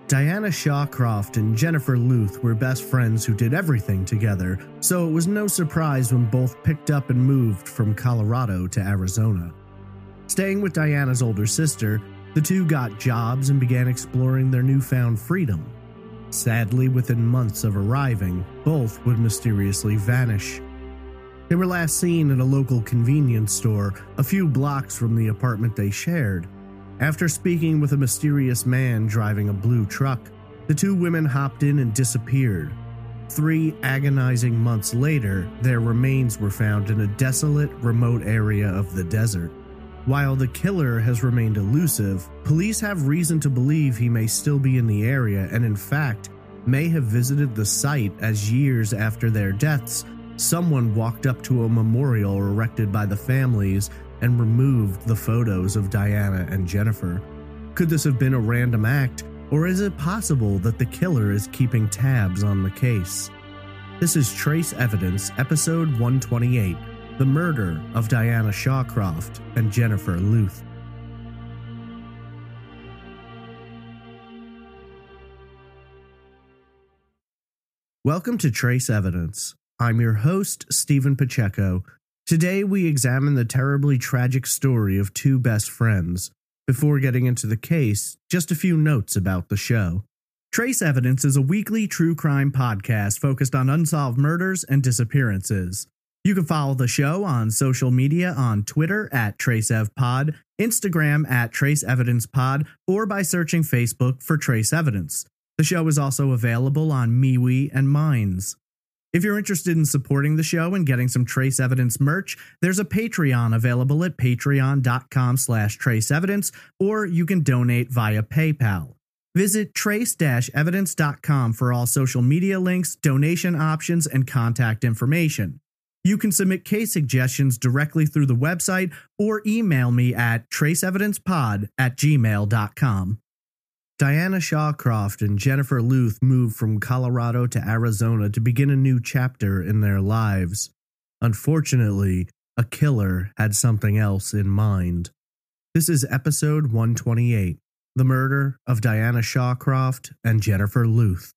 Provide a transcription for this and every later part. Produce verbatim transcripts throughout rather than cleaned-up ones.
Diana Shawcroft and Jennifer Luth were best friends who did everything together, so it was no surprise when both picked up and moved from Colorado to Arizona. Staying with Diana's older sister, the two got jobs and began exploring their newfound freedom. Sadly, within months of arriving, both would mysteriously vanish. They were last seen at a local convenience store a few blocks from the apartment they shared. After speaking with a mysterious man driving a blue truck, the two women hopped in and disappeared. Three agonizing months later, their remains were found in a desolate, remote area of the desert. While the killer has remained elusive, police have reason to believe he may still be in the area and, in fact, may have visited the site as years after their deaths, someone walked up to a memorial erected by the families and removed the photos of Diana and Jennifer. Could this have been a random act, or is it possible that the killer is keeping tabs on the case? This is Trace Evidence, episode one twenty-eight, The Murder of Diana Shawcroft and Jennifer Luth. Welcome to Trace Evidence. I'm your host, Stephen Pacheco. Today we examine the terribly tragic story of two best friends. Before getting into the case, just a few notes about the show. Trace Evidence is a weekly true crime podcast focused on unsolved murders and disappearances. You can follow the show on social media on Twitter at TraceEvPod, Instagram at TraceEvidencePod, or by searching Facebook for Trace Evidence. The show is also available on MeWe and Minds. If you're interested in supporting the show and getting some Trace Evidence merch, there's a Patreon available at patreon.com slash traceevidence, or you can donate via PayPal. Visit trace dash evidence dot com for all social media links, donation options, and contact information. You can submit case suggestions directly through the website or email me at traceevidencepod at gmail dot com. Diana Shawcroft and Jennifer Luth moved from Colorado to Arizona to begin a new chapter in their lives. Unfortunately, a killer had something else in mind. This is episode one twenty-eight, The Murder of Diana Shawcroft and Jennifer Luth.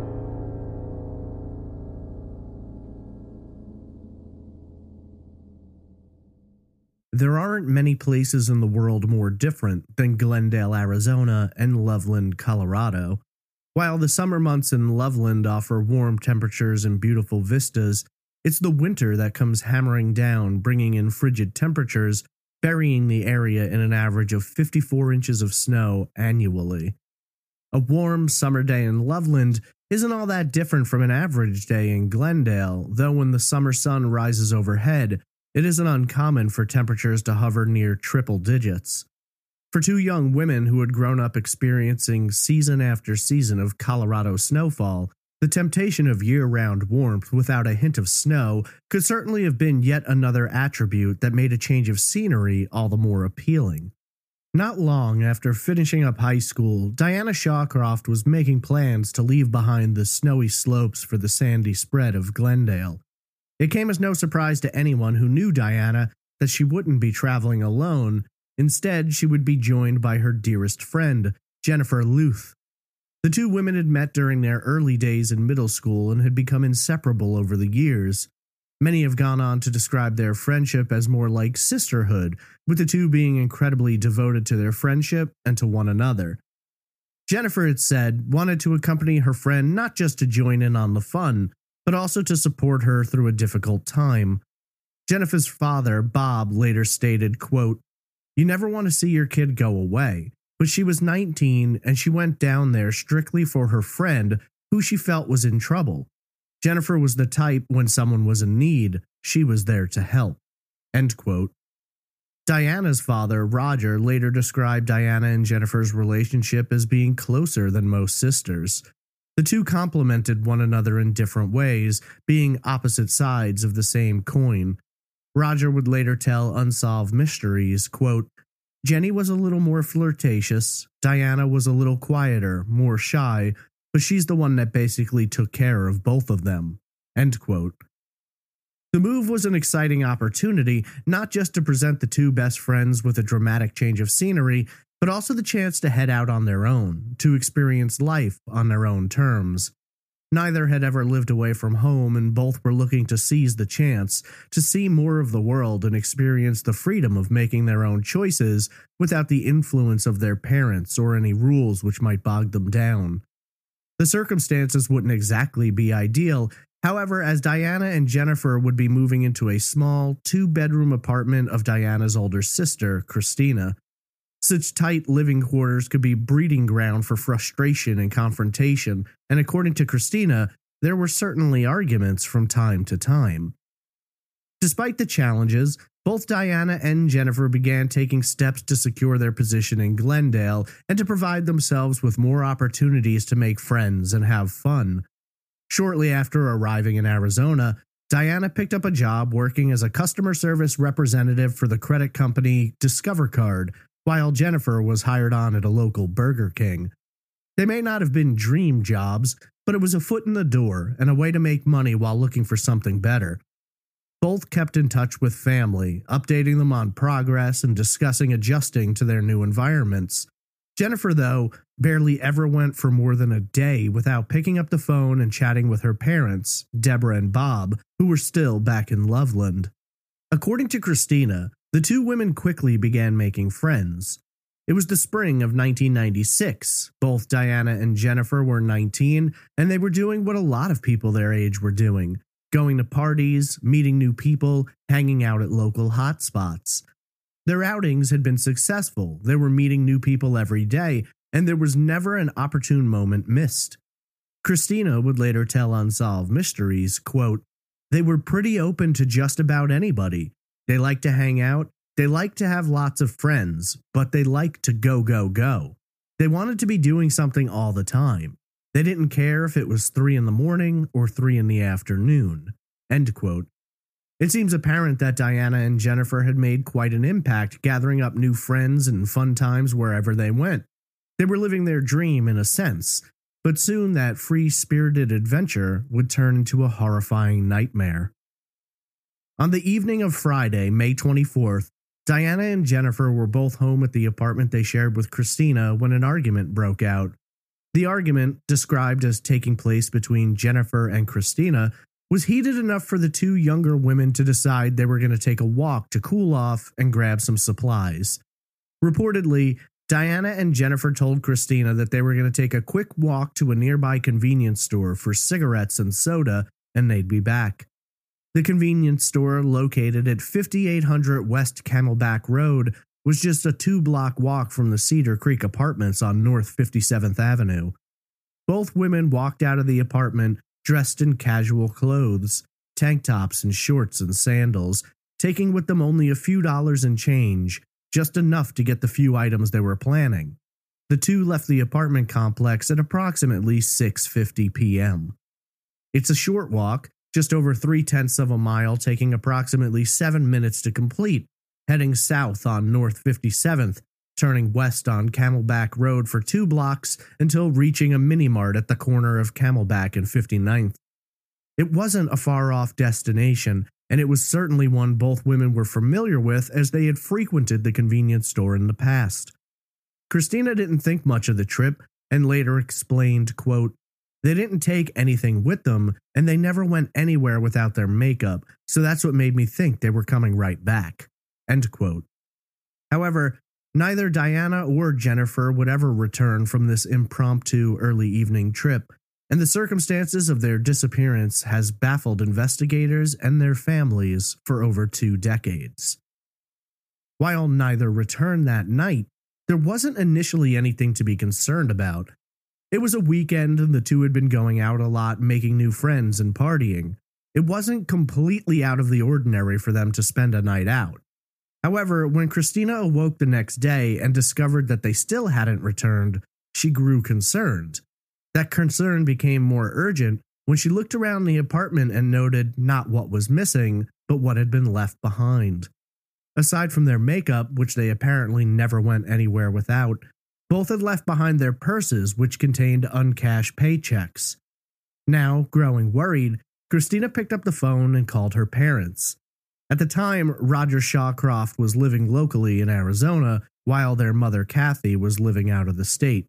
There aren't many places in the world more different than Glendale, Arizona, and Loveland, Colorado. While the summer months in Loveland offer warm temperatures and beautiful vistas, it's the winter that comes hammering down, bringing in frigid temperatures, burying the area in an average of fifty-four inches of snow annually. A warm summer day in Loveland isn't all that different from an average day in Glendale, though when the summer sun rises overhead, it isn't uncommon for temperatures to hover near triple digits. For two young women who had grown up experiencing season after season of Colorado snowfall, the temptation of year-round warmth without a hint of snow could certainly have been yet another attribute that made a change of scenery all the more appealing. Not long after finishing up high school, Diana Shawcroft was making plans to leave behind the snowy slopes for the sandy spread of Glendale. It came as no surprise to anyone who knew Diana that she wouldn't be traveling alone. Instead, she would be joined by her dearest friend, Jennifer Luth. The two women had met during their early days in middle school and had become inseparable over the years. Many have gone on to describe their friendship as more like sisterhood, with the two being incredibly devoted to their friendship and to one another. Jennifer, it said, wanted to accompany her friend not just to join in on the fun, but also to support her through a difficult time. Jennifer's father, Bob, later stated, quote, "You never want to see your kid go away, but she was nineteen and she went down there strictly for her friend who she felt was in trouble. Jennifer was the type when someone was in need, she was there to help." End quote. Diana's father, Roger, later described Diana and Jennifer's relationship as being closer than most sisters. The two complemented one another in different ways, being opposite sides of the same coin. Roger would later tell Unsolved Mysteries, quote, "Jenny was a little more flirtatious, Diana was a little quieter, more shy, but she's the one that basically took care of both of them." End quote. The move was an exciting opportunity, not just to present the two best friends with a dramatic change of scenery, but also the chance to head out on their own, to experience life on their own terms. Neither had ever lived away from home, and both were looking to seize the chance to see more of the world and experience the freedom of making their own choices without the influence of their parents or any rules which might bog them down. The circumstances wouldn't exactly be ideal, however, as Diana and Jennifer would be moving into a small, two-bedroom apartment of Diana's older sister, Christina. Such tight living quarters could be breeding ground for frustration and confrontation, and according to Christina, there were certainly arguments from time to time. Despite the challenges, both Diana and Jennifer began taking steps to secure their position in Glendale and to provide themselves with more opportunities to make friends and have fun. Shortly after arriving in Arizona, Diana picked up a job working as a customer service representative for the credit company Discover Card, while Jennifer was hired on at a local Burger King. They may not have been dream jobs, but it was a foot in the door and a way to make money while looking for something better. Both kept in touch with family, updating them on progress and discussing adjusting to their new environments. Jennifer, though, barely ever went for more than a day without picking up the phone and chatting with her parents, Deborah and Bob, who were still back in Loveland. According to Christina, the two women quickly began making friends. It was the spring of nineteen ninety-six. Both Diana and Jennifer were nineteen, and they were doing what a lot of people their age were doing, going to parties, meeting new people, hanging out at local hotspots. Their outings had been successful. They were meeting new people every day, and there was never an opportune moment missed. Christina would later tell Unsolved Mysteries, quote, "They were pretty open to just about anybody. They like to hang out, they like to have lots of friends, but they like to go, go, go. They wanted to be doing something all the time. They didn't care if it was three in the morning or three in the afternoon." End quote. It seems apparent that Diana and Jennifer had made quite an impact, gathering up new friends and fun times wherever they went. They were living their dream in a sense, but soon that free-spirited adventure would turn into a horrifying nightmare. On the evening of Friday, May twenty-fourth, Diana and Jennifer were both home at the apartment they shared with Christina when an argument broke out. The argument, described as taking place between Jennifer and Christina, was heated enough for the two younger women to decide they were going to take a walk to cool off and grab some supplies. Reportedly, Diana and Jennifer told Christina that they were going to take a quick walk to a nearby convenience store for cigarettes and soda, and they'd be back. The convenience store, located at fifty-eight hundred West Camelback Road, was just a two-block walk from the Cedar Creek Apartments on North fifty-seventh Avenue. Both women walked out of the apartment dressed in casual clothes, tank tops and shorts and sandals, taking with them only a few dollars in change, just enough to get the few items they were planning. The two left the apartment complex at approximately six fifty p.m. It's a short walk, just over three-tenths of a mile, taking approximately seven minutes to complete, heading south on North fifty-seventh, turning west on Camelback Road for two blocks until reaching a mini-mart at the corner of Camelback and fifty-ninth. It wasn't a far-off destination, and it was certainly one both women were familiar with as they had frequented the convenience store in the past. Christina didn't think much of the trip and later explained, quote, "They didn't take anything with them, and they never went anywhere without their makeup, so that's what made me think they were coming right back." End quote. However, neither Diana or Jennifer would ever return from this impromptu early evening trip, and the circumstances of their disappearance has baffled investigators and their families for over two decades. While neither returned that night, there wasn't initially anything to be concerned about. It was a weekend and the two had been going out a lot, making new friends and partying. It wasn't completely out of the ordinary for them to spend a night out. However, when Christina awoke the next day and discovered that they still hadn't returned, she grew concerned. That concern became more urgent when she looked around the apartment and noted not what was missing, but what had been left behind. Aside from their makeup, which they apparently never went anywhere without, both had left behind their purses, which contained uncashed paychecks. Now, growing worried, Christina picked up the phone and called her parents. At the time, Roger Shawcroft was living locally in Arizona, while their mother Kathy was living out of the state.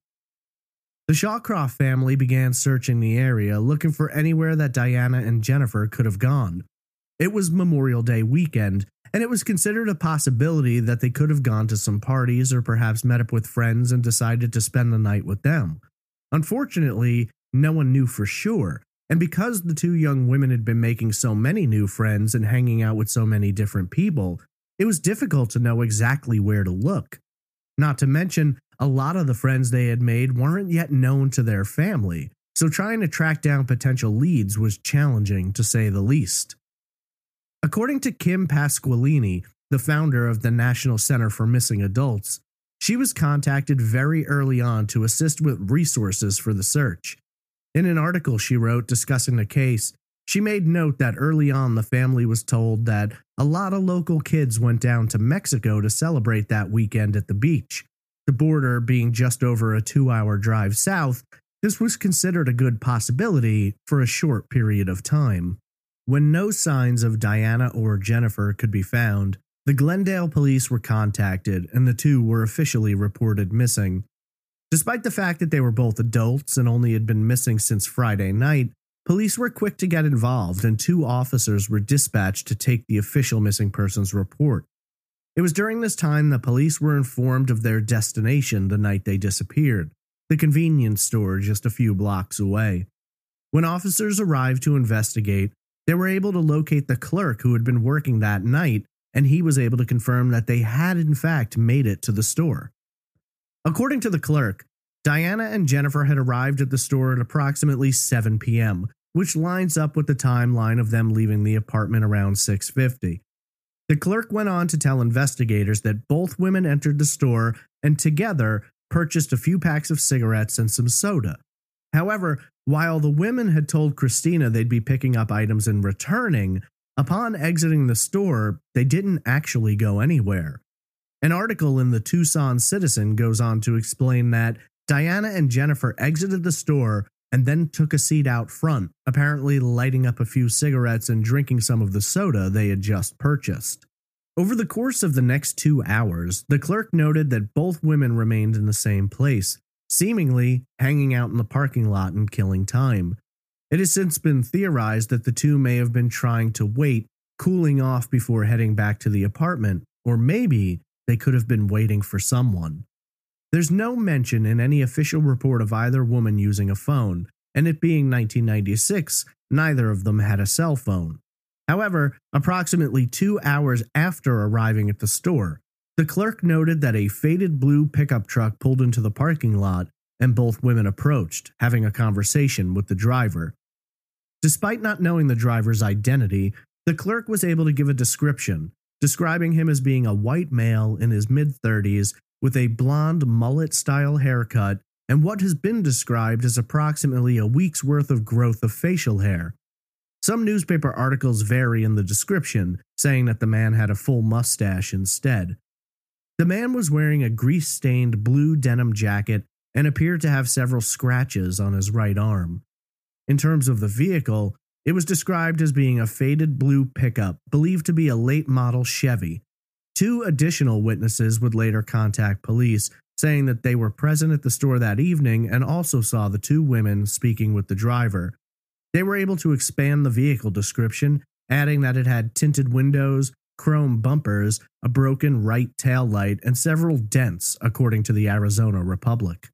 The Shawcroft family began searching the area, looking for anywhere that Diana and Jennifer could have gone. It was Memorial Day weekend, and it was considered a possibility that they could have gone to some parties or perhaps met up with friends and decided to spend the night with them. Unfortunately, no one knew for sure, and because the two young women had been making so many new friends and hanging out with so many different people, it was difficult to know exactly where to look. Not to mention, a lot of the friends they had made weren't yet known to their family, so trying to track down potential leads was challenging to say the least. According to Kim Pasqualini, the founder of the National Center for Missing Adults, she was contacted very early on to assist with resources for the search. In an article she wrote discussing the case, she made note that early on the family was told that a lot of local kids went down to Mexico to celebrate that weekend at the beach. The border being just over a two-hour drive south, this was considered a good possibility for a short period of time. When no signs of Diana or Jennifer could be found, the Glendale police were contacted and the two were officially reported missing. Despite the fact that they were both adults and only had been missing since Friday night, police were quick to get involved and two officers were dispatched to take the official missing persons report. It was during this time that police were informed of their destination the night they disappeared, the convenience store just a few blocks away. When officers arrived to investigate, they were able to locate the clerk who had been working that night, and he was able to confirm that they had in fact made it to the store. According to the clerk, Diana and Jennifer had arrived at the store at approximately seven p.m., which lines up with the timeline of them leaving the apartment around six fifty. The clerk went on to tell investigators that both women entered the store and together purchased a few packs of cigarettes and some soda. However, while the women had told Christina they'd be picking up items and returning, upon exiting the store, they didn't actually go anywhere. An article in the Tucson Citizen goes on to explain that Diana and Jennifer exited the store and then took a seat out front, apparently lighting up a few cigarettes and drinking some of the soda they had just purchased. Over the course of the next two hours, the clerk noted that both women remained in the same place, seemingly hanging out in the parking lot and killing time. It has since been theorized that the two may have been trying to wait, cooling off before heading back to the apartment, or maybe they could have been waiting for someone. There's no mention in any official report of either woman using a phone, and it being nineteen ninety-six, neither of them had a cell phone. However, approximately two hours after arriving at the store, the clerk noted that a faded blue pickup truck pulled into the parking lot and both women approached, having a conversation with the driver. Despite not knowing the driver's identity, the clerk was able to give a description, describing him as being a white male in his mid-thirties with a blonde mullet-style haircut and what has been described as approximately a week's worth of growth of facial hair. Some newspaper articles vary in the description, saying that the man had a full mustache instead. The man was wearing a grease-stained blue denim jacket and appeared to have several scratches on his right arm. In terms of the vehicle, it was described as being a faded blue pickup, believed to be a late-model Chevy. Two additional witnesses would later contact police, saying that they were present at the store that evening and also saw the two women speaking with the driver. They were able to expand the vehicle description, adding that it had tinted windows, chrome bumpers, a broken right tail light, and several dents, according to the Arizona Republic.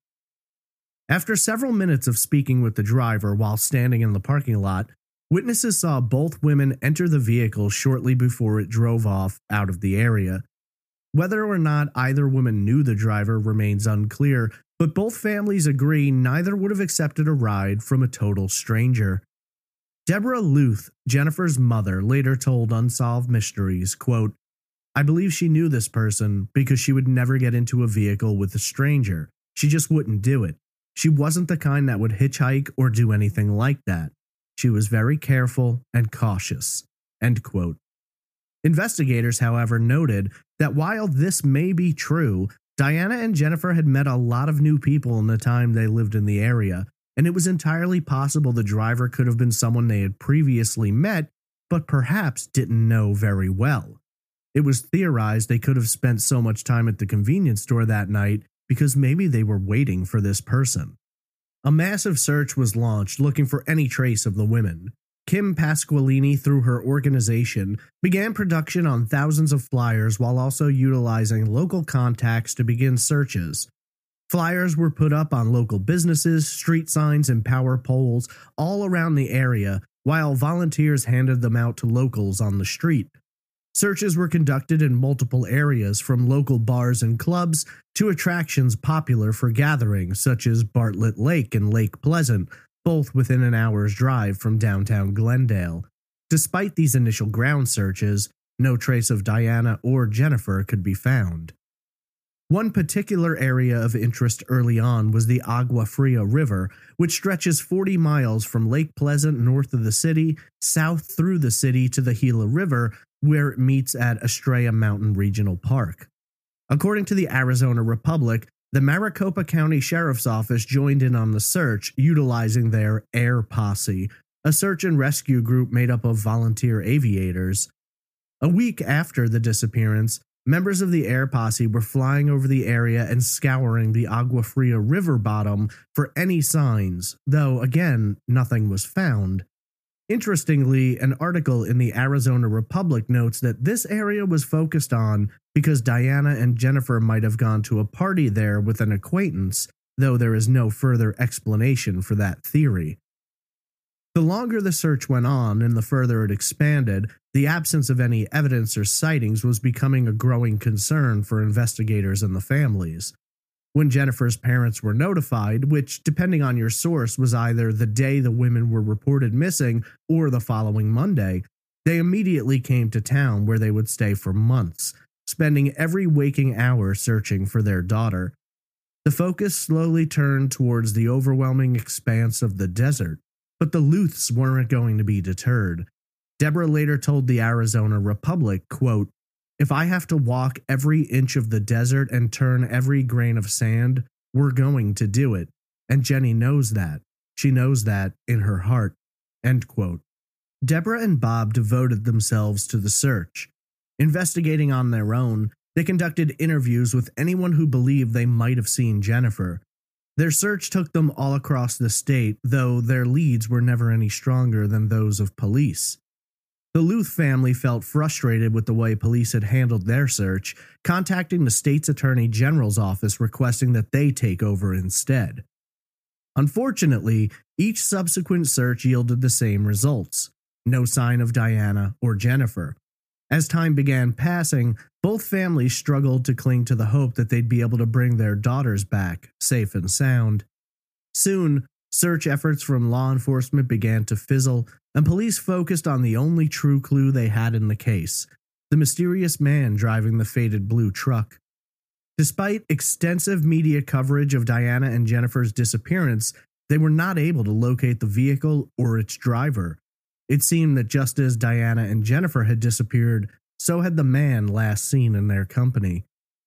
After several minutes of speaking with the driver while standing in the parking lot, witnesses saw both women enter the vehicle shortly before it drove off out of the area. Whether or not either woman knew the driver remains unclear, but both families agree neither would have accepted a ride from a total stranger. Deborah Luth, Jennifer's mother, later told Unsolved Mysteries, quote, "I believe she knew this person because she would never get into a vehicle with a stranger. She just wouldn't do it. She wasn't the kind that would hitchhike or do anything like that. She was very careful and cautious." End quote. Investigators, however, noted that while this may be true, Diana and Jennifer had met a lot of new people in the time they lived in the area, and it was entirely possible the driver could have been someone they had previously met, but perhaps didn't know very well. It was theorized they could have spent so much time at the convenience store that night because maybe they were waiting for this person. A massive search was launched looking for any trace of the women. Kim Pasqualini, through her organization, began production on thousands of flyers while also utilizing local contacts to begin searches. Flyers were put up on local businesses, street signs, and power poles all around the area, while volunteers handed them out to locals on the street. Searches were conducted in multiple areas, from local bars and clubs to attractions popular for gatherings such as Bartlett Lake and Lake Pleasant, both within an hour's drive from downtown Glendale. Despite these initial ground searches, no trace of Diana or Jennifer could be found. One particular area of interest early on was the Agua Fria River, which stretches forty miles from Lake Pleasant north of the city, south through the city to the Gila River, where it meets at Estrella Mountain Regional Park. According to the Arizona Republic, the Maricopa County Sheriff's Office joined in on the search, utilizing their Air Posse, a search and rescue group made up of volunteer aviators. A week after the disappearance, members of the Air Posse were flying over the area and scouring the Agua Fria River bottom for any signs, though again, nothing was found. Interestingly, an article in the Arizona Republic notes that this area was focused on because Diana and Jennifer might have gone to a party there with an acquaintance, though there is no further explanation for that theory. The longer the search went on and the further it expanded, the absence of any evidence or sightings was becoming a growing concern for investigators and the families. When Jennifer's parents were notified, which, depending on your source, was either the day the women were reported missing or the following Monday, they immediately came to town where they would stay for months, spending every waking hour searching for their daughter. The focus slowly turned towards the overwhelming expanse of the desert, but the Luths weren't going to be deterred. Deborah later told the Arizona Republic, quote, "If I have to walk every inch of the desert and turn every grain of sand, we're going to do it. And Jenny knows that. She knows that in her heart." End quote. Deborah and Bob devoted themselves to the search. Investigating on their own, they conducted interviews with anyone who believed they might have seen Jennifer. Their search took them all across the state, though their leads were never any stronger than those of police. The Luth family felt frustrated with the way police had handled their search, contacting the state's attorney general's office requesting that they take over instead. Unfortunately, each subsequent search yielded the same results: no sign of Diana or Jennifer. As time began passing, both families struggled to cling to the hope that they'd be able to bring their daughters back, safe and sound. Soon, search efforts from law enforcement began to fizzle, and police focused on the only true clue they had in the case: the mysterious man driving the faded blue truck. Despite extensive media coverage of Diana and Jennifer's disappearance, they were not able to locate the vehicle or its driver. It seemed that just as Diana and Jennifer had disappeared, so had the man last seen in their company.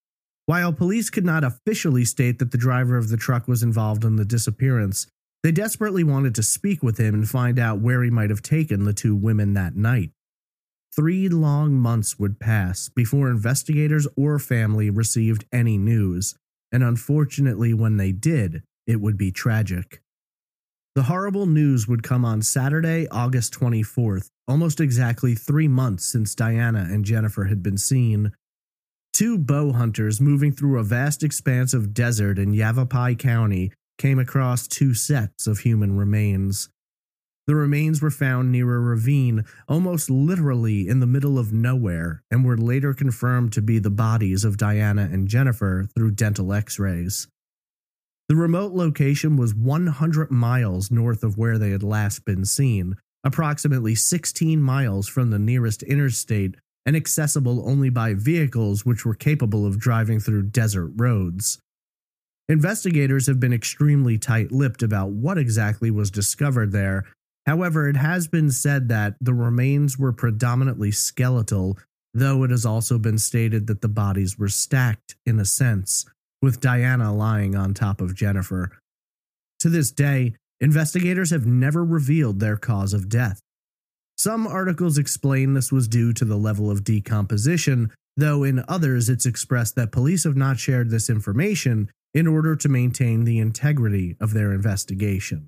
While police could not officially state that the driver of the truck was involved in the disappearance, they desperately wanted to speak with him and find out where he might have taken the two women that night. Three long months would pass before investigators or family received any news, and unfortunately when they did, it would be tragic. The horrible news would come on Saturday, August twenty-fourth, almost exactly three months since Diana and Jennifer had been seen. Two bow hunters moving through a vast expanse of desert in Yavapai County came across two sets of human remains. The remains were found near a ravine, almost literally in the middle of nowhere, and were later confirmed to be the bodies of Diana and Jennifer through dental x-rays. The remote location was one hundred miles north of where they had last been seen, approximately sixteen miles from the nearest interstate, and accessible only by vehicles which were capable of driving through desert roads. Investigators have been extremely tight-lipped about what exactly was discovered there. However, it has been said that the remains were predominantly skeletal, though it has also been stated that the bodies were stacked, in a sense, with Diana lying on top of Jennifer. To this day, investigators have never revealed their cause of death. Some articles explain this was due to the level of decomposition, though in others it's expressed that police have not shared this information in order to maintain the integrity of their investigation.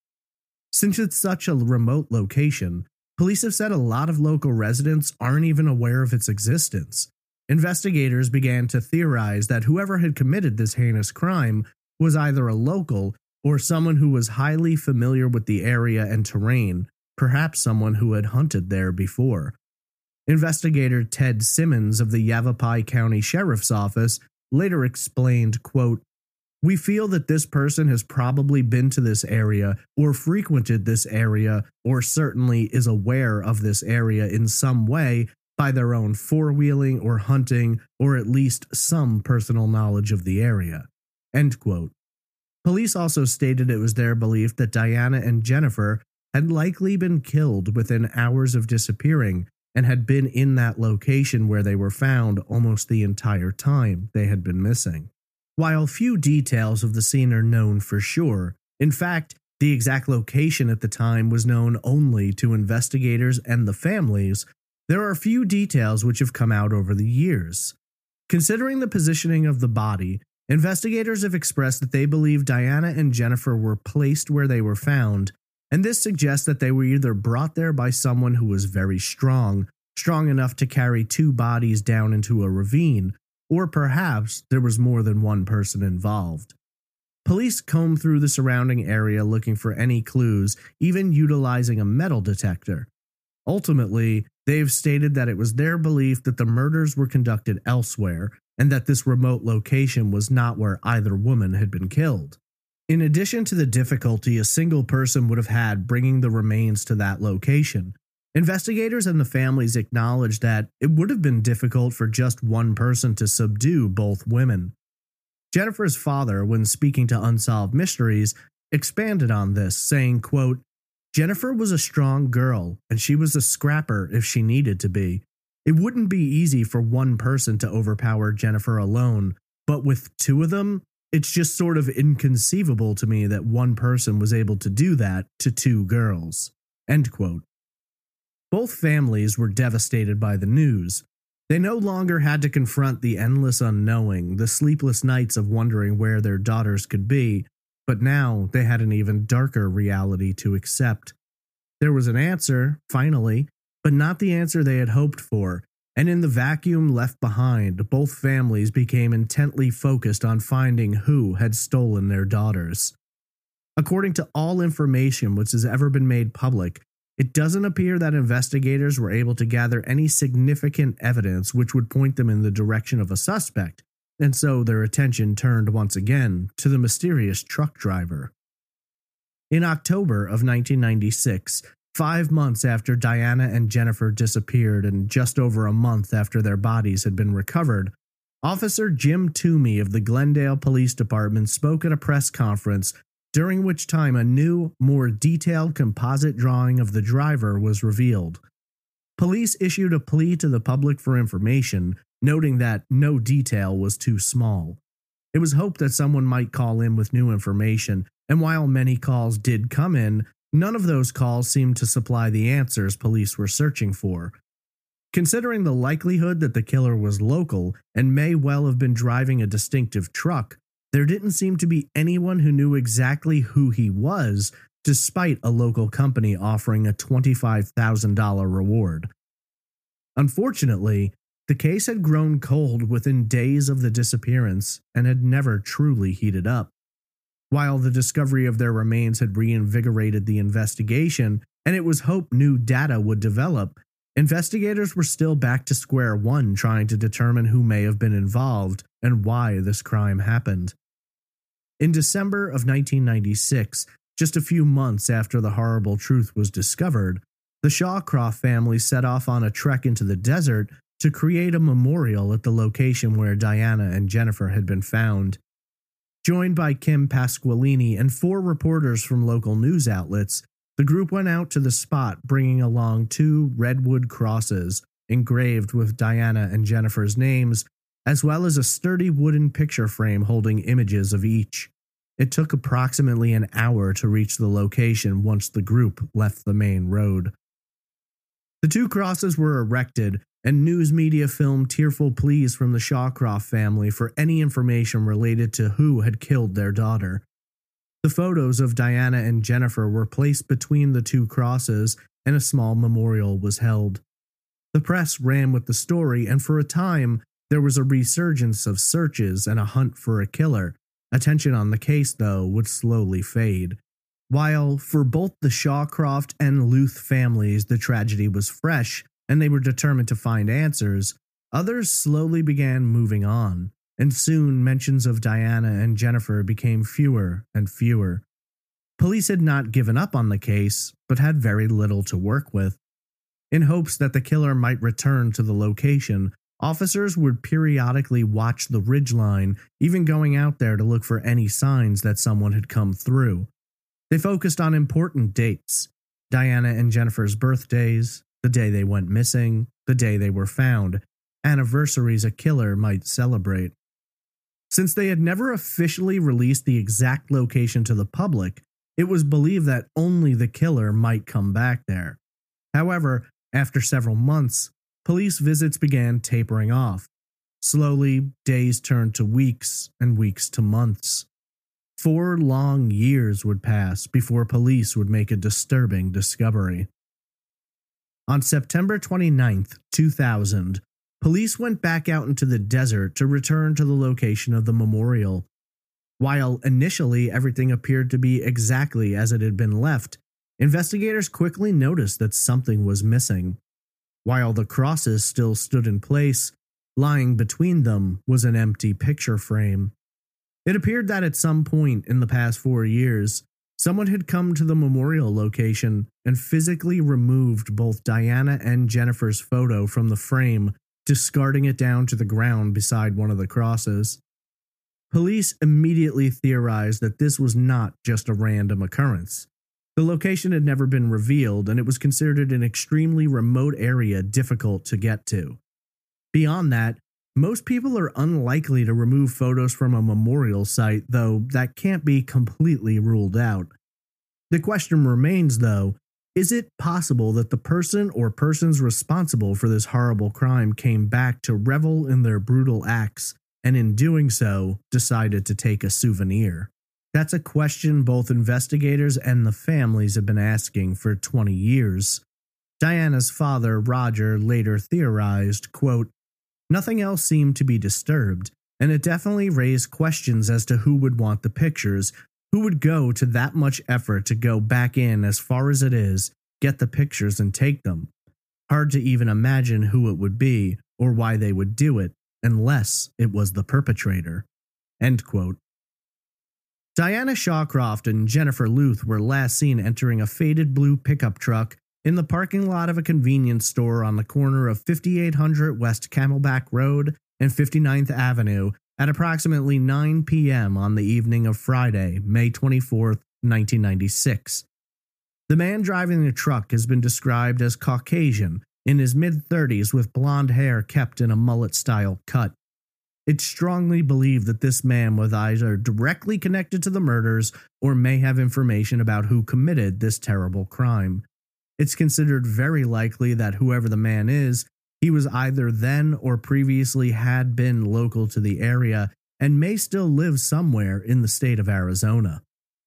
Since it's such a remote location, police have said a lot of local residents aren't even aware of its existence. Investigators began to theorize that whoever had committed this heinous crime was either a local or someone who was highly familiar with the area and terrain, perhaps someone who had hunted there before. Investigator Ted Simmons of the Yavapai County Sheriff's Office later explained, quote, "We feel that this person has probably been to this area or frequented this area or certainly is aware of this area in some way by their own four-wheeling or hunting or at least some personal knowledge of the area." End quote. Police also stated it was their belief that Diana and Jennifer had likely been killed within hours of disappearing and had been in that location where they were found almost the entire time they had been missing. While few details of the scene are known for sure, in fact, the exact location at the time was known only to investigators and the families, there are few details which have come out over the years. Considering the positioning of the body, investigators have expressed that they believe Diana and Jennifer were placed where they were found, and this suggests that they were either brought there by someone who was very strong, strong enough to carry two bodies down into a ravine, or perhaps there was more than one person involved. Police combed through the surrounding area looking for any clues, even utilizing a metal detector. Ultimately, they've stated that it was their belief that the murders were conducted elsewhere and that this remote location was not where either woman had been killed. In addition to the difficulty a single person would have had bringing the remains to that location, investigators and the families acknowledged that it would have been difficult for just one person to subdue both women. Jennifer's father, when speaking to Unsolved Mysteries, expanded on this, saying, quote, "Jennifer was a strong girl, and she was a scrapper if she needed to be. It wouldn't be easy for one person to overpower Jennifer alone, but with two of them, it's just sort of inconceivable to me that one person was able to do that to two girls." End quote. Both families were devastated by the news. They no longer had to confront the endless unknowing, the sleepless nights of wondering where their daughters could be, but now they had an even darker reality to accept. There was an answer, finally, but not the answer they had hoped for, and in the vacuum left behind, both families became intently focused on finding who had stolen their daughters. According to all information which has ever been made public, it doesn't appear that investigators were able to gather any significant evidence which would point them in the direction of a suspect, and so their attention turned once again to the mysterious truck driver. In October of nineteen ninety-six, five months after Diana and Jennifer disappeared and just over a month after their bodies had been recovered, Officer Jim Toomey of the Glendale Police Department spoke at a press conference during which time a new, more detailed composite drawing of the driver was revealed. Police issued a plea to the public for information, noting that no detail was too small. It was hoped that someone might call in with new information, and while many calls did come in, none of those calls seemed to supply the answers police were searching for. Considering the likelihood that the killer was local and may well have been driving a distinctive truck, there didn't seem to be anyone who knew exactly who he was, despite a local company offering a twenty-five thousand dollars reward. Unfortunately, the case had grown cold within days of the disappearance and had never truly heated up. While the discovery of their remains had reinvigorated the investigation, and it was hoped new data would develop, investigators were still back to square one trying to determine who may have been involved and why this crime happened. In December of nineteen ninety-six, just a few months after the horrible truth was discovered, the Shawcroft family set off on a trek into the desert to create a memorial at the location where Diana and Jennifer had been found. Joined by Kim Pasqualini and four reporters from local news outlets, the group went out to the spot bringing along two redwood crosses engraved with Diana and Jennifer's names, as well as a sturdy wooden picture frame holding images of each. It took approximately an hour to reach the location once the group left the main road. The two crosses were erected, and news media filmed tearful pleas from the Shawcroft family for any information related to who had killed their daughter. The photos of Diana and Jennifer were placed between the two crosses, and a small memorial was held. The press ran with the story, and for a time, there was a resurgence of searches and a hunt for a killer. Attention on the case, though, would slowly fade. While, for both the Shawcroft and Luth families, the tragedy was fresh, and they were determined to find answers, others slowly began moving on, and soon mentions of Diana and Jennifer became fewer and fewer. Police had not given up on the case, but had very little to work with. In hopes that the killer might return to the location, officers would periodically watch the ridgeline, even going out there to look for any signs that someone had come through. They focused on important dates: Diana and Jennifer's birthdays, the day they went missing, the day they were found, anniversaries a killer might celebrate. Since they had never officially released the exact location to the public, it was believed that only the killer might come back there. However, after several months, police visits began tapering off. Slowly, days turned to weeks and weeks to months. Four long years would pass before police would make a disturbing discovery. On September twenty-ninth, two thousand, police went back out into the desert to return to the location of the memorial. While initially everything appeared to be exactly as it had been left, investigators quickly noticed that something was missing. While the crosses still stood in place, lying between them was an empty picture frame. It appeared that at some point in the past four years, someone had come to the memorial location and physically removed both Diana and Jennifer's photo from the frame, discarding it down to the ground beside one of the crosses. Police immediately theorized that this was not just a random occurrence. The location had never been revealed, and it was considered an extremely remote area difficult to get to. Beyond that, most people are unlikely to remove photos from a memorial site, though that can't be completely ruled out. The question remains, though, is it possible that the person or persons responsible for this horrible crime came back to revel in their brutal acts, and in doing so, decided to take a souvenir? That's a question both investigators and the families have been asking for twenty years. Diana's father, Roger, later theorized, quote, "Nothing else seemed to be disturbed, and it definitely raised questions as to who would want the pictures, who would go to that much effort to go back in as far as it is, get the pictures and take them. Hard to even imagine who it would be or why they would do it, unless it was the perpetrator." End quote. Diana Shawcroft and Jennifer Luth were last seen entering a faded blue pickup truck in the parking lot of a convenience store on the corner of fifty-eight hundred West Camelback Road and fifty-ninth Avenue at approximately nine p.m. on the evening of Friday, May twenty-fourth, nineteen ninety-six. The man driving the truck has been described as Caucasian, in his mid-thirties with blonde hair kept in a mullet-style cut. It's strongly believed that this man was either directly connected to the murders or may have information about who committed this terrible crime. It's considered very likely that whoever the man is, he was either then or previously had been local to the area and may still live somewhere in the state of Arizona.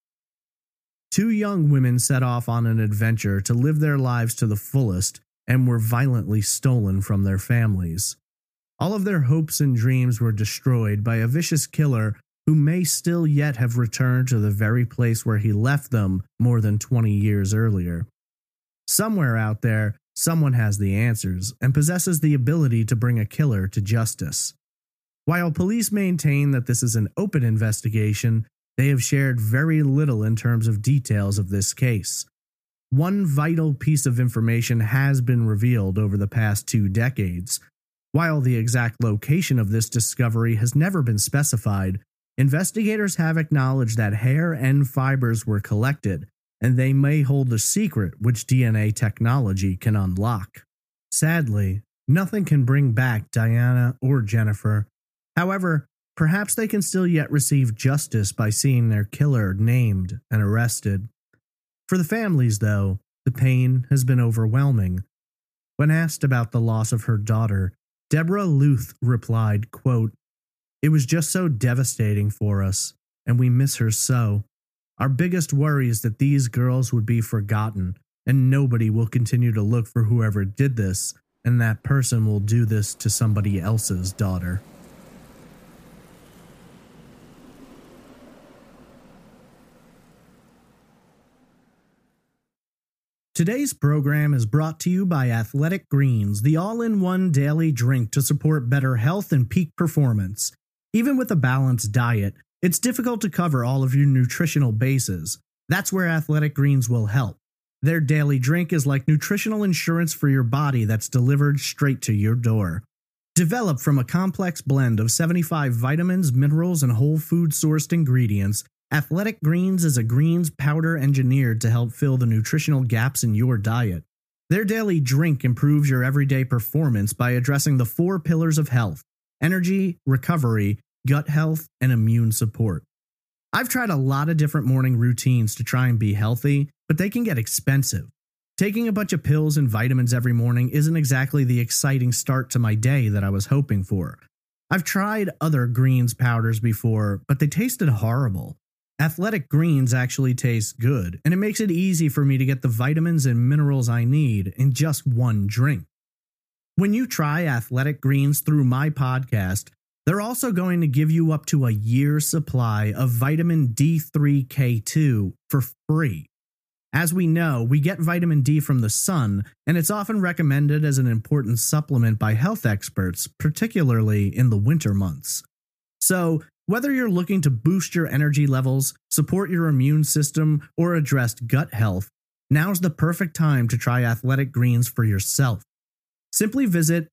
Two young women set off on an adventure to live their lives to the fullest and were violently stolen from their families. All of their hopes and dreams were destroyed by a vicious killer who may still yet have returned to the very place where he left them more than twenty years earlier. Somewhere out there, someone has the answers and possesses the ability to bring a killer to justice. While police maintain that this is an open investigation, they have shared very little in terms of details of this case. One vital piece of information has been revealed over the past two decades. While the exact location of this discovery has never been specified, investigators have acknowledged that hair and fibers were collected, and they may hold a secret which D N A technology can unlock. Sadly, nothing can bring back Diana or Jennifer. However, perhaps they can still yet receive justice by seeing their killer named and arrested. For the families, though, the pain has been overwhelming. When asked about the loss of her daughter, Deborah Luth replied, quote, "It was just so devastating for us, and we miss her so. Our biggest worry is that these girls would be forgotten, and nobody will continue to look for whoever did this, and that person will do this to somebody else's daughter." Today's program is brought to you by Athletic Greens, the all-in-one daily drink to support better health and peak performance. Even with a balanced diet, it's difficult to cover all of your nutritional bases. That's where Athletic Greens will help. Their daily drink is like nutritional insurance for your body that's delivered straight to your door. Developed from a complex blend of seventy-five vitamins, minerals, and whole food-sourced ingredients, Athletic Greens is a greens powder engineered to help fill the nutritional gaps in your diet. Their daily drink improves your everyday performance by addressing the four pillars of health: energy, recovery, gut health, and immune support. I've tried a lot of different morning routines to try and be healthy, but they can get expensive. Taking a bunch of pills and vitamins every morning isn't exactly the exciting start to my day that I was hoping for. I've tried other greens powders before, but they tasted horrible. Athletic Greens actually tastes good, and it makes it easy for me to get the vitamins and minerals I need in just one drink. When you try Athletic Greens through my podcast, they're also going to give you up to a year's supply of vitamin D three K two for free. As we know, we get vitamin D from the sun, and it's often recommended as an important supplement by health experts, particularly in the winter months. So, whether you're looking to boost your energy levels, support your immune system, or address gut health, now's the perfect time to try Athletic Greens for yourself. Simply visit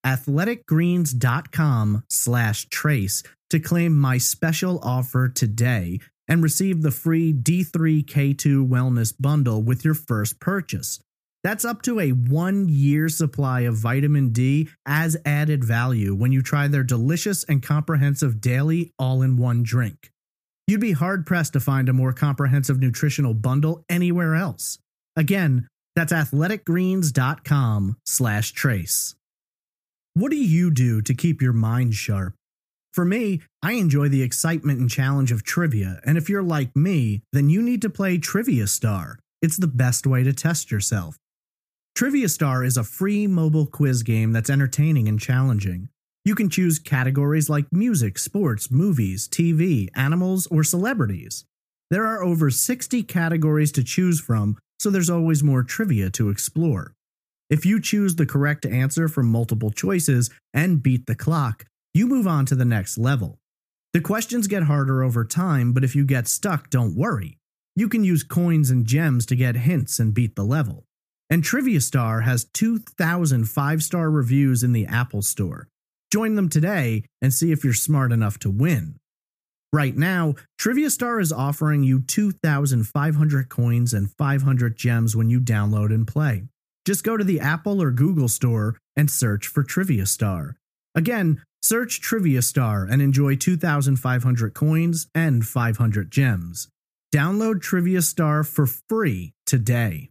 athleticgreens.com slash trace to claim my special offer today and receive the free D three K two Wellness Bundle with your first purchase. That's up to a one-year supply of vitamin D as added value when you try their delicious and comprehensive daily all-in-one drink. You'd be hard-pressed to find a more comprehensive nutritional bundle anywhere else. Again, that's athleticgreens.com slash trace. What do you do to keep your mind sharp? For me, I enjoy the excitement and challenge of trivia, and if you're like me, then you need to play Trivia Star. It's the best way to test yourself. Trivia Star is a free mobile quiz game that's entertaining and challenging. You can choose categories like music, sports, movies, T V, animals, or celebrities. There are over sixty categories to choose from, so there's always more trivia to explore. If you choose the correct answer from multiple choices and beat the clock, you move on to the next level. The questions get harder over time, but if you get stuck, don't worry. You can use coins and gems to get hints and beat the level. And Trivia Star has two thousand five-star reviews in the Apple Store. Join them today and see if you're smart enough to win. Right now, Trivia Star is offering you two thousand five hundred coins and five hundred gems when you download and play. Just go to the Apple or Google Store and search for Trivia Star. Again, search Trivia Star and enjoy two thousand five hundred coins and five hundred gems. Download Trivia Star for free today.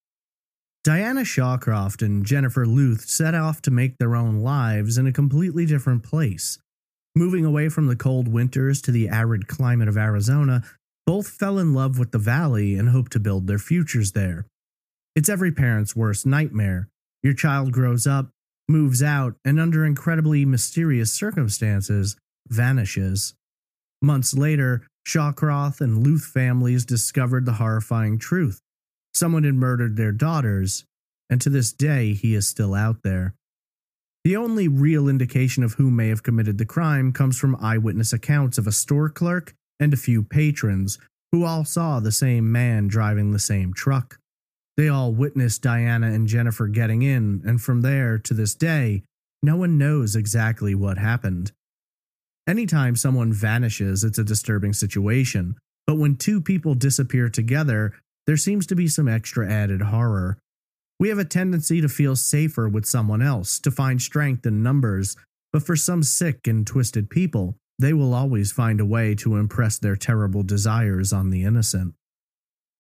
Diana Shawcroft and Jennifer Luth set off to make their own lives in a completely different place. Moving away from the cold winters to the arid climate of Arizona, both fell in love with the valley and hope to build their futures there. It's every parent's worst nightmare. Your child grows up, moves out, and under incredibly mysterious circumstances, vanishes. Months later, Shawcroft and Luth families discovered the horrifying truth. Someone had murdered their daughters, and to this day he is still out there. The only real indication of who may have committed the crime comes from eyewitness accounts of a store clerk and a few patrons, who all saw the same man driving the same truck. They all witnessed Diana and Jennifer getting in, and from there to this day, no one knows exactly what happened. Anytime someone vanishes, it's a disturbing situation, but when two people disappear together, there seems to be some extra added horror. We have a tendency to feel safer with someone else, to find strength in numbers, but for some sick and twisted people, they will always find a way to impress their terrible desires on the innocent.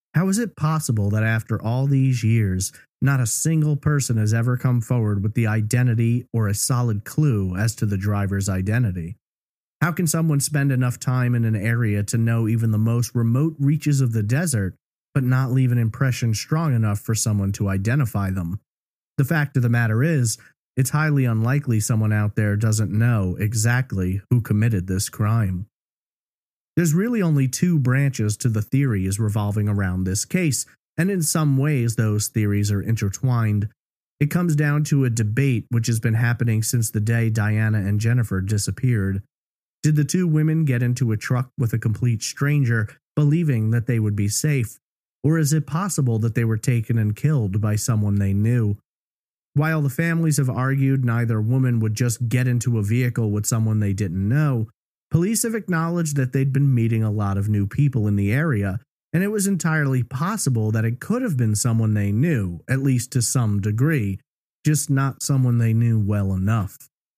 How is it possible that after all these years, not a single person has ever come forward with the identity or a solid clue as to the driver's identity? How can someone spend enough time in an area to know even the most remote reaches of the desert, but not leave an impression strong enough for someone to identify them? The fact of the matter is, it's highly unlikely someone out there doesn't know exactly who committed this crime. There's really only two branches to the theories revolving around this case, and in some ways those theories are intertwined. It comes down to a debate which has been happening since the day Diana and Jennifer disappeared. Did the two women get into a truck with a complete stranger, believing that they would be safe? Or is it possible that they were taken and killed by someone they knew? While the families have argued neither woman would just get into a vehicle with someone they didn't know, police have acknowledged that they'd been meeting a lot of new people in the area, and it was entirely possible that it could have been someone they knew, at least to some degree, just not someone they knew well enough.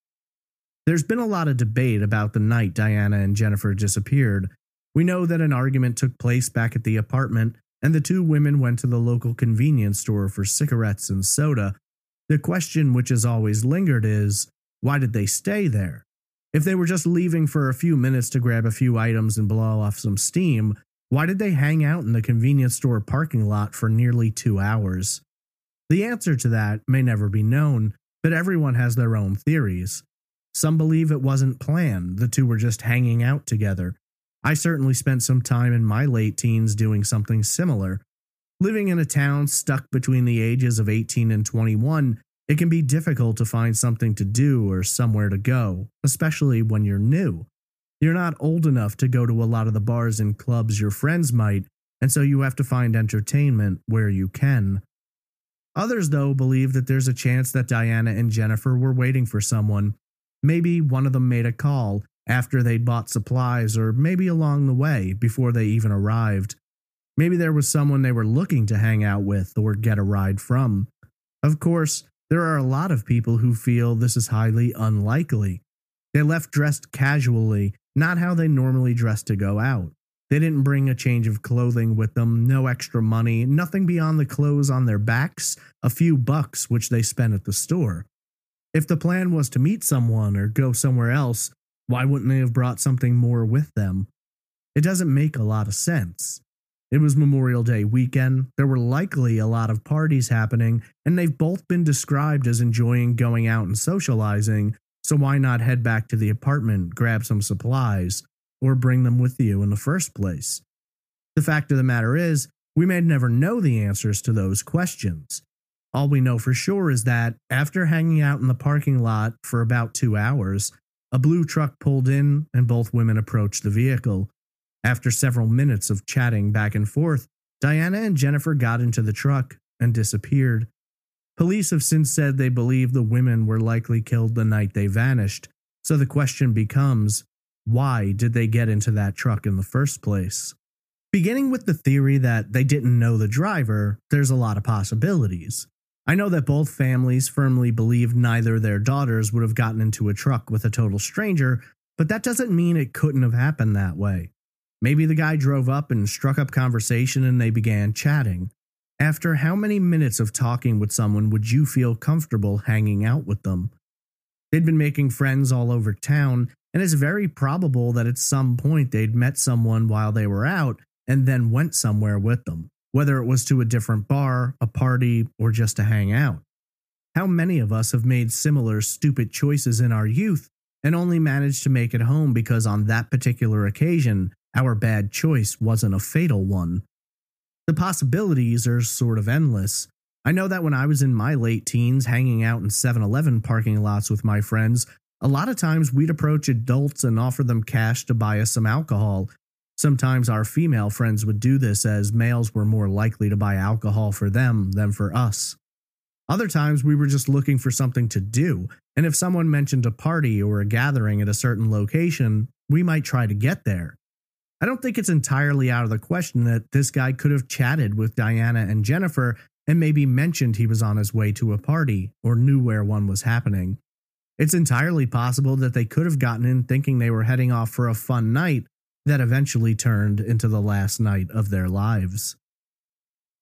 There's been a lot of debate about the night Diana and Jennifer disappeared. We know that an argument took place back at the apartment, and the two women went to the local convenience store for cigarettes and soda. The question which has always lingered is, why did they stay there? If they were just leaving for a few minutes to grab a few items and blow off some steam, why did they hang out in the convenience store parking lot for nearly two hours? The answer to that may never be known, but everyone has their own theories. Some believe it wasn't planned, the two were just hanging out together. I certainly spent some time in my late teens doing something similar. Living in a town stuck between the ages of eighteen and twenty-one, it can be difficult to find something to do or somewhere to go, especially when you're new. You're not old enough to go to a lot of the bars and clubs your friends might, and so you have to find entertainment where you can. Others, though, believe that there's a chance that Diana and Jennifer were waiting for someone. Maybe one of them made a call after they'd bought supplies, or maybe along the way before they even arrived. Maybe there was someone they were looking to hang out with or get a ride from. Of course, there are a lot of people who feel this is highly unlikely. They left dressed casually, not how they normally dress to go out. They didn't bring a change of clothing with them, no extra money, nothing beyond the clothes on their backs, a few bucks which they spent at the store. If the plan was to meet someone or go somewhere else, why wouldn't they have brought something more with them? It doesn't make a lot of sense. It was Memorial Day weekend, there were likely a lot of parties happening, and they've both been described as enjoying going out and socializing, so why not head back to the apartment, grab some supplies, or bring them with you in the first place? The fact of the matter is, we may never know the answers to those questions. All we know for sure is that, after hanging out in the parking lot for about two hours, a blue truck pulled in and both women approached the vehicle. After several minutes of chatting back and forth, Diana and Jennifer got into the truck and disappeared. Police have since said they believe the women were likely killed the night they vanished, so the question becomes, why did they get into that truck in the first place? Beginning with the theory that they didn't know the driver, there's a lot of possibilities. I know that both families firmly believe neither of their daughters would have gotten into a truck with a total stranger, but that doesn't mean it couldn't have happened that way. Maybe the guy drove up and struck up conversation and they began chatting. After how many minutes of talking with someone would you feel comfortable hanging out with them? They'd been making friends all over town, and it's very probable that at some point they'd met someone while they were out and then went somewhere with them, whether it was to a different bar, a party, or just to hang out. How many of us have made similar stupid choices in our youth and only managed to make it home because on that particular occasion, our bad choice wasn't a fatal one? The possibilities are sort of endless. I know that when I was in my late teens hanging out in seven eleven parking lots with my friends, a lot of times we'd approach adults and offer them cash to buy us some alcohol. Sometimes our female friends would do this as males were more likely to buy alcohol for them than for us. Other times we were just looking for something to do, and if someone mentioned a party or a gathering at a certain location, we might try to get there. I don't think it's entirely out of the question that this guy could have chatted with Diana and Jennifer and maybe mentioned he was on his way to a party or knew where one was happening. It's entirely possible that they could have gotten in thinking they were heading off for a fun night that eventually turned into the last night of their lives.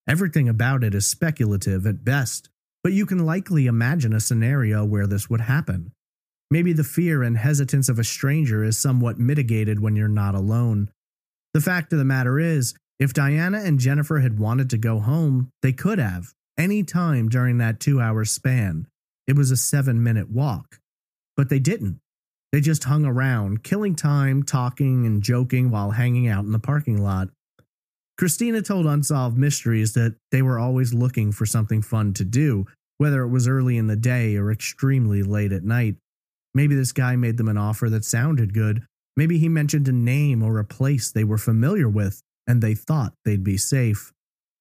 Everything about it is speculative at best, but you can likely imagine a scenario where this would happen. Maybe the fear and hesitance of a stranger is somewhat mitigated when you're not alone. The fact of the matter is, if Diana and Jennifer had wanted to go home, they could have, any time during that two-hour span. It was a seven-minute walk. But they didn't. They just hung around, killing time, talking, and joking while hanging out in the parking lot. Christina told Unsolved Mysteries that they were always looking for something fun to do, whether it was early in the day or extremely late at night. Maybe this guy made them an offer that sounded good. Maybe he mentioned a name or a place they were familiar with, and they thought they'd be safe.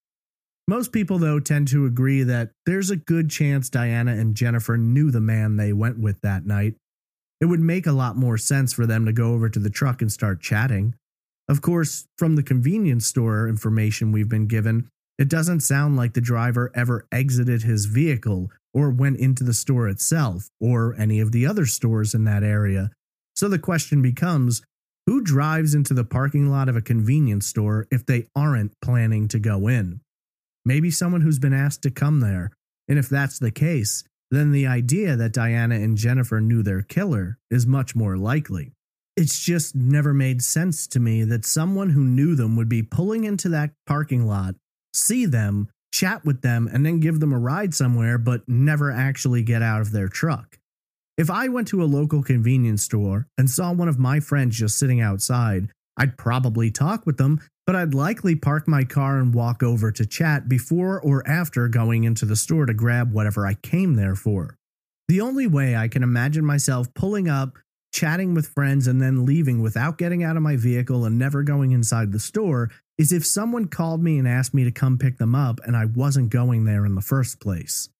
Most people, though, tend to agree that there's a good chance Diana and Jennifer knew the man they went with that night. It would make a lot more sense for them to go over to the truck and start chatting. Of course, from the convenience store information we've been given, it doesn't sound like the driver ever exited his vehicle or went into the store itself or any of the other stores in that area. So the question becomes, who drives into the parking lot of a convenience store if they aren't planning to go in? Maybe someone who's been asked to come there. And if that's the case, then the idea that Diana and Jennifer knew their killer is much more likely. It's just never made sense to me that someone who knew them would be pulling into that parking lot, see them, chat with them, and then give them a ride somewhere, but never actually get out of their truck. If I went to a local convenience store and saw one of my friends just sitting outside, I'd probably talk with them, but I'd likely park my car and walk over to chat before or after going into the store to grab whatever I came there for. The only way I can imagine myself pulling up, chatting with friends, and then leaving without getting out of my vehicle and never going inside the store is if someone called me and asked me to come pick them up and I wasn't going there in the first place.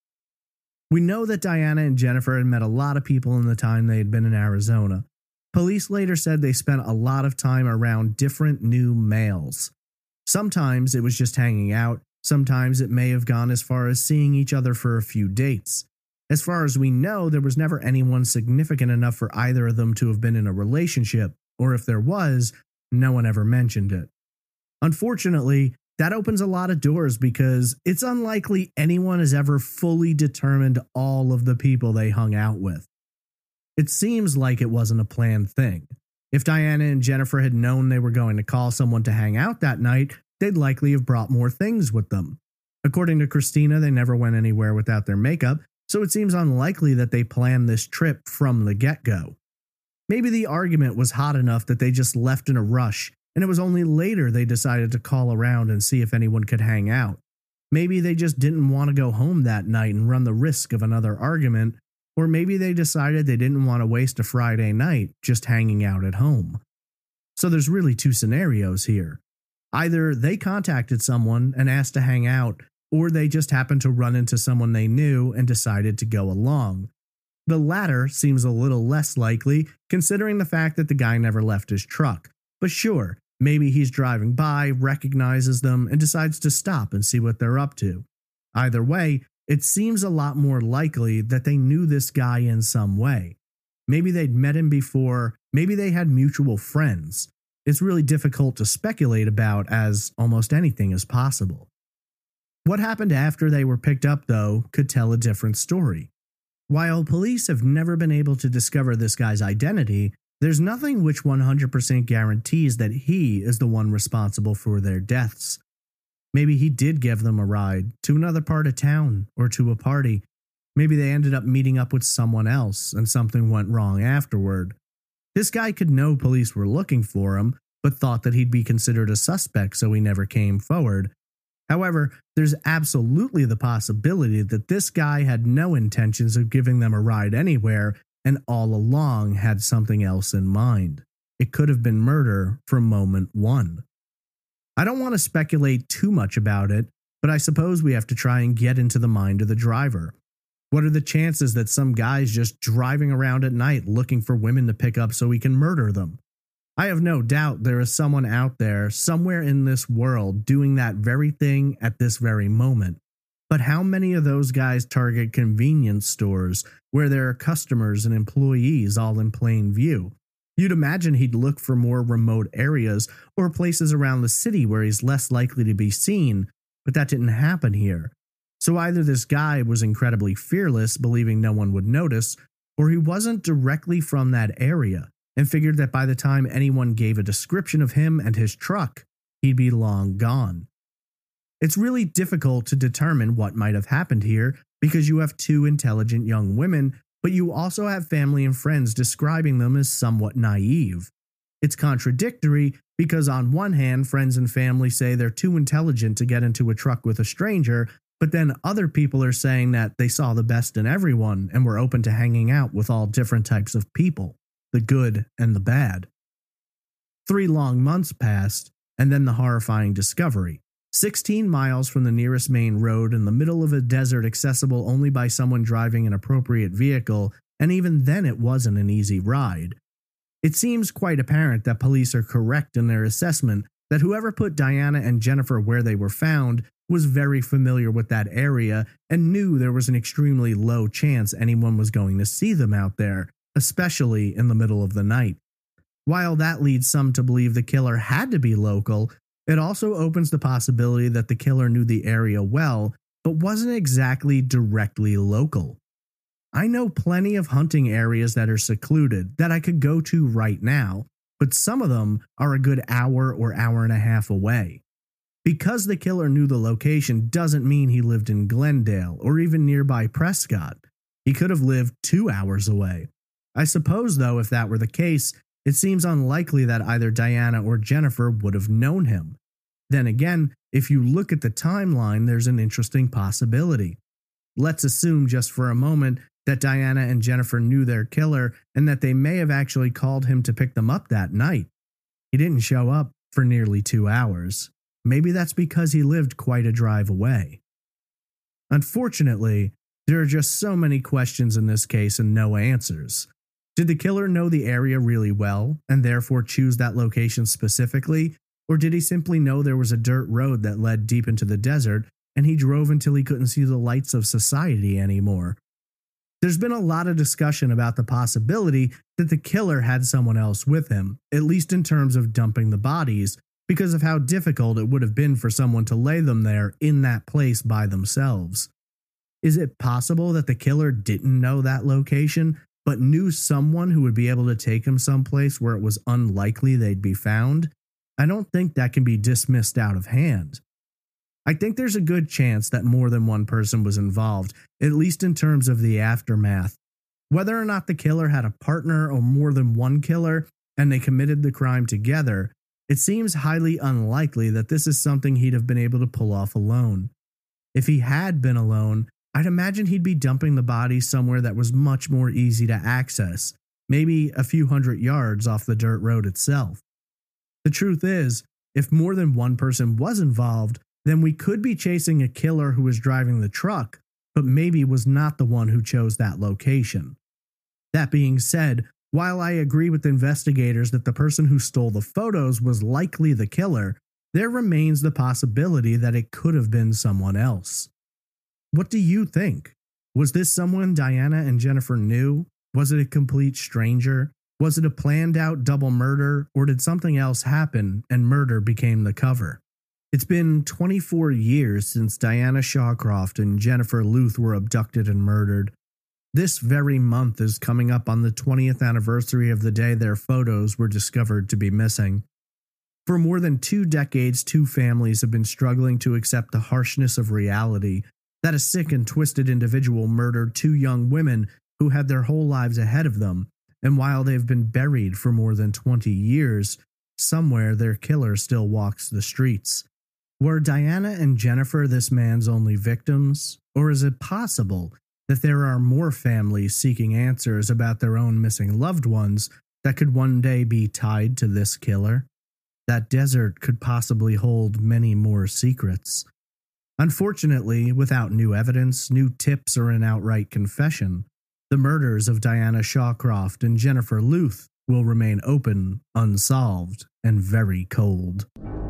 We know that Diana and Jennifer had met a lot of people in the time they had been in Arizona. Police later said they spent a lot of time around different new males. Sometimes it was just hanging out, sometimes it may have gone as far as seeing each other for a few dates. As far as we know, there was never anyone significant enough for either of them to have been in a relationship, or if there was, no one ever mentioned it. Unfortunately, that opens a lot of doors because it's unlikely anyone has ever fully determined all of the people they hung out with. It seems like it wasn't a planned thing. If Diana and Jennifer had known they were going to call someone to hang out that night, they'd likely have brought more things with them. According to Christina, they never went anywhere without their makeup, so it seems unlikely that they planned this trip from the get-go. Maybe the argument was hot enough that they just left in a rush, and it was only later they decided to call around and see if anyone could hang out. Maybe they just didn't want to go home that night and run the risk of another argument, or maybe they decided they didn't want to waste a Friday night just hanging out at home. So there's really two scenarios here. Either they contacted someone and asked to hang out, or they just happened to run into someone they knew and decided to go along. The latter seems a little less likely, considering the fact that the guy never left his truck. But sure, maybe he's driving by, recognizes them, and decides to stop and see what they're up to. Either way, it seems a lot more likely that they knew this guy in some way. Maybe they'd met him before, maybe they had mutual friends. It's really difficult to speculate about, as almost anything is possible. What happened after they were picked up, though, could tell a different story. While police have never been able to discover this guy's identity, there's nothing which one hundred percent guarantees that he is the one responsible for their deaths. Maybe he did give them a ride to another part of town or to a party. Maybe they ended up meeting up with someone else and something went wrong afterward. This guy could know police were looking for him, but thought that he'd be considered a suspect, so he never came forward. However, there's absolutely the possibility that this guy had no intentions of giving them a ride anywhere and all along had something else in mind. It could have been murder from moment one. I don't want to speculate too much about it, but I suppose we have to try and get into the mind of the driver. What are the chances that some guy's just driving around at night looking for women to pick up so he can murder them? I have no doubt there is someone out there, somewhere in this world, doing that very thing at this very moment. But how many of those guys target convenience stores where there are customers and employees all in plain view? You'd imagine he'd look for more remote areas or places around the city where he's less likely to be seen, but that didn't happen here. So either this guy was incredibly fearless, believing no one would notice, or he wasn't directly from that area and figured that by the time anyone gave a description of him and his truck, he'd be long gone. It's really difficult to determine what might have happened here because you have two intelligent young women, but you also have family and friends describing them as somewhat naive. It's contradictory because on one hand, friends and family say they're too intelligent to get into a truck with a stranger, but then other people are saying that they saw the best in everyone and were open to hanging out with all different types of people, the good and the bad. Three long months passed, and then the horrifying discovery. sixteen miles from the nearest main road in the middle of a desert accessible only by someone driving an appropriate vehicle, and even then it wasn't an easy ride. It seems quite apparent that police are correct in their assessment that whoever put Diana and Jennifer where they were found was very familiar with that area and knew there was an extremely low chance anyone was going to see them out there, especially in the middle of the night. While that leads some to believe the killer had to be local, it also opens the possibility that the killer knew the area well, but wasn't exactly directly local. I know plenty of hunting areas that are secluded that I could go to right now, but some of them are a good hour or hour and a half away. Because the killer knew the location doesn't mean he lived in Glendale or even nearby Prescott. He could have lived two hours away. I suppose, though, if that were the case, it seems unlikely that either Diana or Jennifer would have known him. Then again, if you look at the timeline, there's an interesting possibility. Let's assume just for a moment that Diana and Jennifer knew their killer and that they may have actually called him to pick them up that night. He didn't show up for nearly two hours. Maybe that's because he lived quite a drive away. Unfortunately, there are just so many questions in this case and no answers. Did the killer know the area really well and therefore choose that location specifically? Or did he simply know there was a dirt road that led deep into the desert and he drove until he couldn't see the lights of society anymore? There's been a lot of discussion about the possibility that the killer had someone else with him, at least in terms of dumping the bodies, because of how difficult it would have been for someone to lay them there in that place by themselves. Is it possible that the killer didn't know that location, but knew someone who would be able to take him someplace where it was unlikely they'd be found? I don't think that can be dismissed out of hand. I think there's a good chance that more than one person was involved, at least in terms of the aftermath. Whether or not the killer had a partner or more than one killer and they committed the crime together, it seems highly unlikely that this is something he'd have been able to pull off alone. If he had been alone, I'd imagine he'd be dumping the bodies somewhere that was much more easy to access, maybe a few hundred yards off the dirt road itself. The truth is, if more than one person was involved, then we could be chasing a killer who was driving the truck, but maybe was not the one who chose that location. That being said, while I agree with investigators that the person who stole the photos was likely the killer, there remains the possibility that it could have been someone else. What do you think? Was this someone Diana and Jennifer knew? Was it a complete stranger? Was it a planned out double murder, or did something else happen and murder became the cover? It's been twenty-four years since Diana Shawcroft and Jennifer Luth were abducted and murdered. This very month is coming up on the twentieth anniversary of the day their photos were discovered to be missing. For more than two decades, two families have been struggling to accept the harshness of reality that a sick and twisted individual murdered two young women who had their whole lives ahead of them, and while they've been buried for more than twenty years, somewhere their killer still walks the streets. Were Diana and Jennifer this man's only victims, or is it possible that there are more families seeking answers about their own missing loved ones that could one day be tied to this killer? That desert could possibly hold many more secrets. Unfortunately, without new evidence, new tips, or an outright confession, the murders of Diana Shawcroft and Jennifer Luth will remain open, unsolved, and very cold.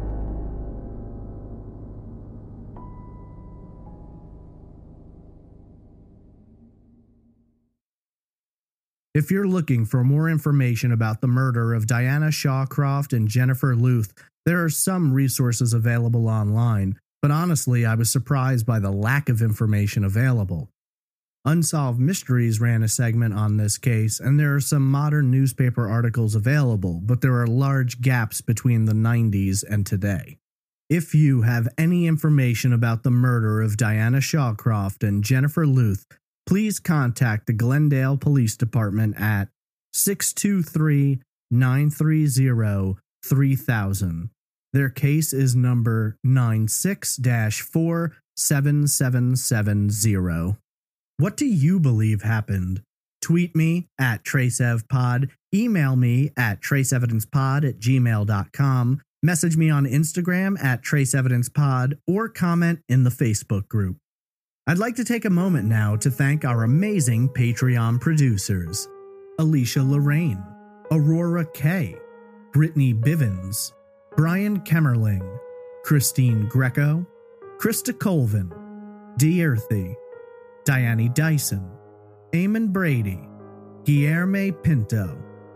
If you're looking for more information about the murder of Diana Shawcroft and Jennifer Luth, there are some resources available online, but honestly, I was surprised by the lack of information available. Unsolved Mysteries ran a segment on this case, and there are some modern newspaper articles available, but there are large gaps between the nineties and today. If you have any information about the murder of Diana Shawcroft and Jennifer Luth, please contact the Glendale Police Department at six two three, nine three zero, three thousand. Their case is number nine six dash four seven seven seven zero. What do you believe happened? Tweet me at TraceEvPod, email me at traceevidencepod at gmail dot com, message me on Instagram at TraceEvidencePod, or comment in the Facebook group. I'd like to take a moment now to thank our amazing Patreon producers: Alicia Lorraine, Aurora K, Brittany Bivens, Brian Kemmerling, Christine Greco, Krista Colvin, D. Earthy, Diane Dyson, Eamon Brady, Guilherme Pinto,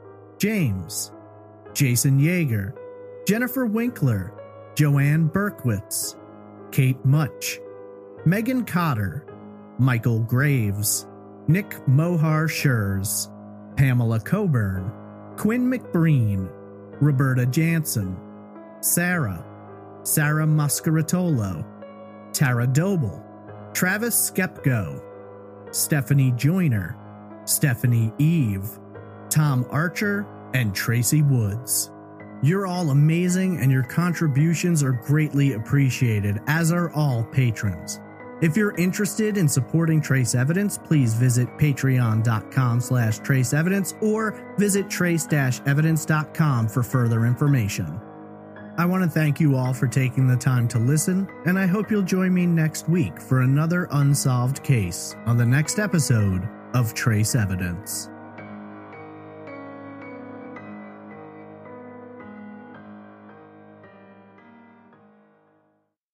James, Jason Yeager, Jennifer Winkler, Joanne Berkowitz, Kate Much, Megan Cotter, Michael Graves, Nick Mohar Schurz, Pamela Coburn, Quinn McBreen, Roberta Jansen, Sarah, Sarah Mascaritolo, Tara Doble, Travis Skepko, Stephanie Joyner, Stephanie Eve, Tom Archer, and Tracy Woods. You're all amazing, and your contributions are greatly appreciated, as are all patrons. If you're interested in supporting Trace Evidence, please visit patreon.com slash traceevidence or visit trace dash evidence dot com for further information. I want to thank you all for taking the time to listen, and I hope you'll join me next week for another unsolved case on the next episode of Trace Evidence.